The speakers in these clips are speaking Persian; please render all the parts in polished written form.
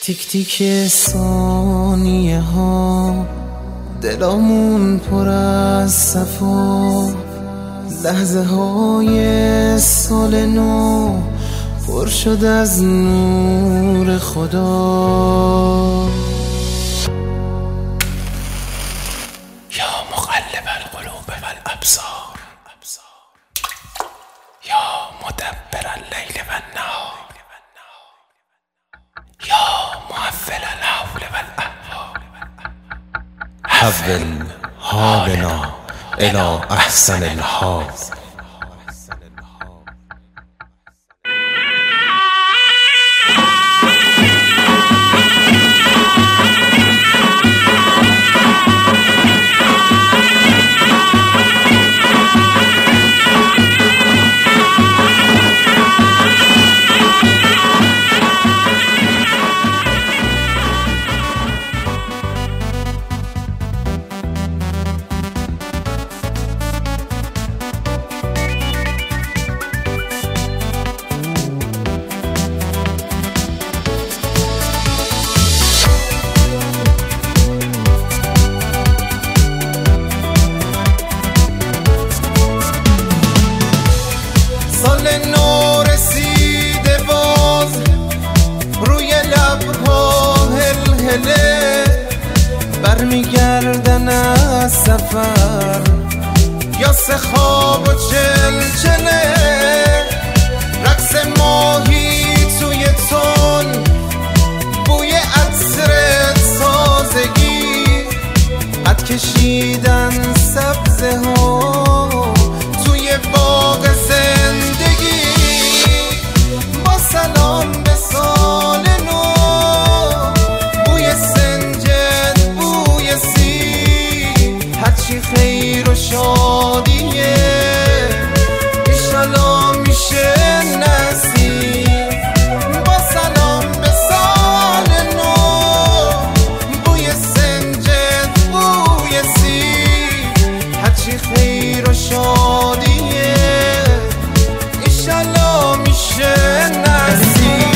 تیک تیک ثانیه ها دلامون پر از صفا، لحظه های سال نو پر شد از نور خدا. یا مقلب القلوب والابصار، یا مدبر اللیل والنهار، یا محول الحول والاحوال، حول حالنا الی احسن الحال. سال نو رسیده باز، روی لبها هلهله، برمیگردن از سفر یا سه خواب و چلچله، رقص ماهی توی تون، بوی عطر تازگی، قد کشیدن سبزه ها توی باغ زندگی. با سلام به سال نو، بوی سنجد، بوی سیب، هرچی خیر و شادیه ایشالا میشه نصیب. با سلام به سال نو، بوی سنجد، بوی سیب، هرچی خیر و شادیه ایشالا میشه نصیب.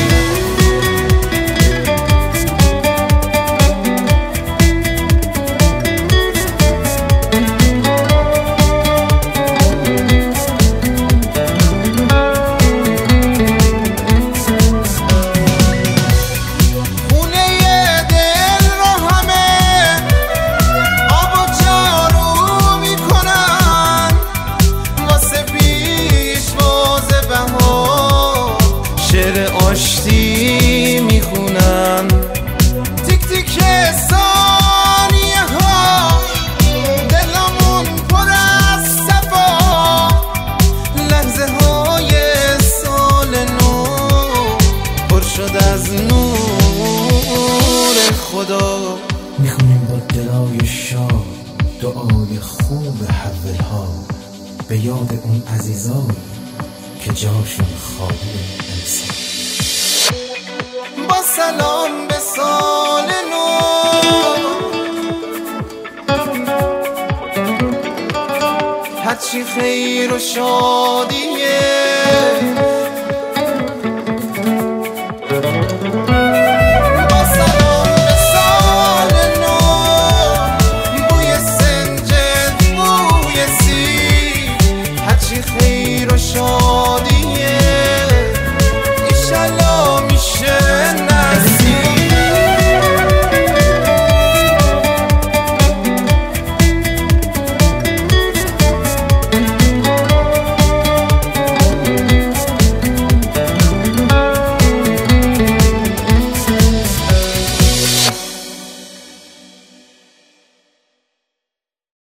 آشتی میخونم تیک تیک ثانیه ها، دلمون پر از صفا، لحظه های سال نو پر شد از نور خدا. میخونیم با دلای شاد دعای خوب حول ها، به یاد اون عزیزانی که جاشون خالی انسان. با سلام به سال نو، هرچی خیر و شادیه با سلام به سال نو، بوی سنجد، بوی سیب، هرچی خیر و شادیه